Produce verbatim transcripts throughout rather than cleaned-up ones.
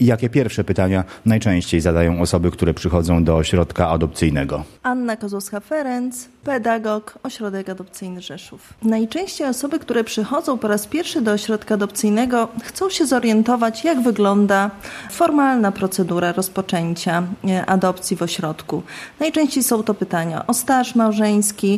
I jakie pierwsze pytania najczęściej zadają osoby, które przychodzą do ośrodka adopcyjnego? Anna Kozłowska-Ferenc, pedagog, Ośrodek Adopcyjny Rzeszów. Najczęściej osoby, które przychodzą po raz pierwszy do ośrodka adopcyjnego, chcą się zorientować, jak wygląda formalna procedura rozpoczęcia adopcji w ośrodku. Najczęściej są to pytania o staż małżeński,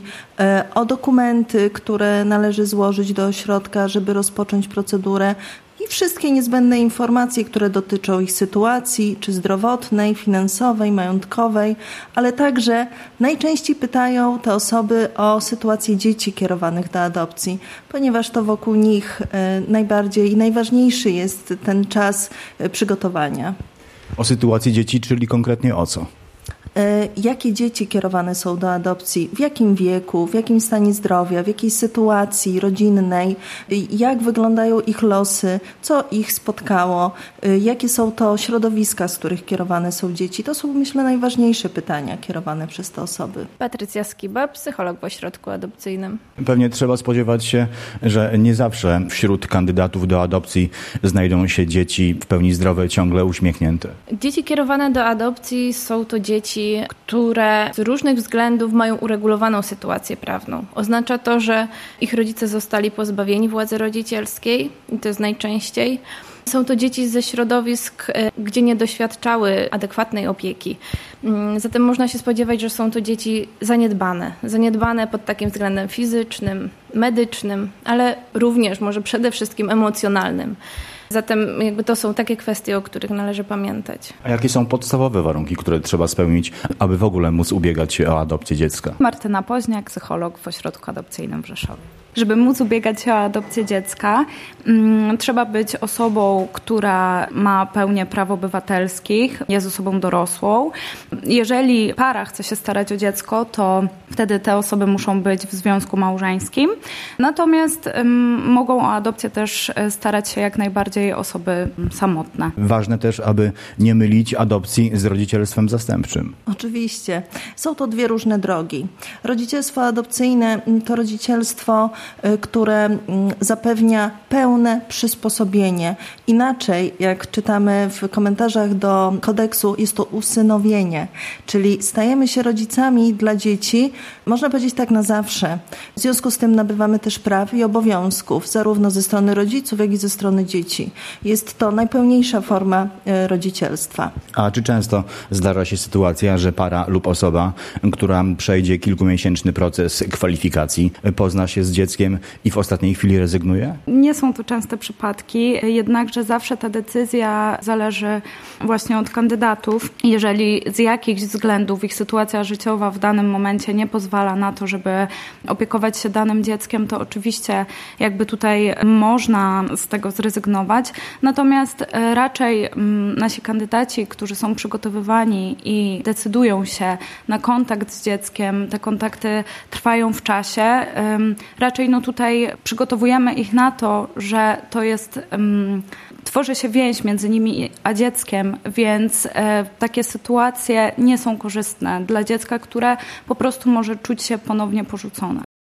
o dokumenty, które należy złożyć do ośrodka, żeby rozpocząć procedurę, i wszystkie niezbędne informacje, które dotyczą ich sytuacji, czy zdrowotnej, finansowej, majątkowej, ale także najczęściej pytają te osoby o sytuację dzieci kierowanych do adopcji, ponieważ to wokół nich najbardziej i najważniejszy jest ten czas przygotowania. O sytuację dzieci, czyli konkretnie o co? Jakie dzieci kierowane są do adopcji, w jakim wieku, w jakim stanie zdrowia, w jakiej sytuacji rodzinnej, jak wyglądają ich losy, co ich spotkało, jakie są to środowiska, z których kierowane są dzieci. To są, myślę, najważniejsze pytania kierowane przez te osoby. Patrycja Skiba, psycholog w ośrodku adopcyjnym. Pewnie trzeba spodziewać się, że nie zawsze wśród kandydatów do adopcji znajdą się dzieci w pełni zdrowe, ciągle uśmiechnięte. Dzieci kierowane do adopcji są to dzieci, które z różnych względów mają uregulowaną sytuację prawną. Oznacza to, że ich rodzice zostali pozbawieni władzy rodzicielskiej i to jest najczęściej. Są to dzieci ze środowisk, gdzie nie doświadczały adekwatnej opieki. Zatem można się spodziewać, że są to dzieci zaniedbane. Zaniedbane pod takim względem fizycznym, medycznym, ale również może przede wszystkim emocjonalnym. Zatem jakby to są takie kwestie, o których należy pamiętać. A jakie są podstawowe warunki, które trzeba spełnić, aby w ogóle móc ubiegać się o adopcję dziecka? Martyna Poźniak, psycholog w Ośrodku Adopcyjnym w Rzeszowie. Żeby móc ubiegać się o adopcję dziecka, hmm, trzeba być osobą, która ma pełnię praw obywatelskich, jest osobą dorosłą. Jeżeli para chce się starać o dziecko, to wtedy te osoby muszą być w związku małżeńskim. Natomiast hmm, mogą o adopcję też starać się jak najbardziej osoby samotne. Ważne też, aby nie mylić adopcji z rodzicielstwem zastępczym. Oczywiście. Są to dwie różne drogi. Rodzicielstwo adopcyjne to rodzicielstwo, które zapewnia pełne przysposobienie. Inaczej, jak czytamy w komentarzach do kodeksu, jest to usynowienie, czyli stajemy się rodzicami dla dzieci, można powiedzieć tak na zawsze. W związku z tym nabywamy też praw i obowiązków, zarówno ze strony rodziców, jak i ze strony dzieci. Jest to najpełniejsza forma rodzicielstwa. A czy często zdarza się sytuacja, że para lub osoba, która przejdzie kilkumiesięczny proces kwalifikacji, pozna się z dzieckiem i w ostatniej chwili rezygnuje? Nie są to częste przypadki, jednakże zawsze ta decyzja zależy właśnie od kandydatów. Jeżeli z jakichś względów ich sytuacja życiowa w danym momencie nie pozwala na to, żeby opiekować się danym dzieckiem, to oczywiście jakby tutaj można z tego zrezygnować. Natomiast raczej nasi kandydaci, którzy są przygotowywani i decydują się na kontakt z dzieckiem, te kontakty trwają w czasie, raczej no tutaj przygotowujemy ich na to, że to jest, um, tworzy się więź między nimi a dzieckiem, więc e, takie sytuacje nie są korzystne dla dziecka, które po prostu może czuć się ponownie porzucone.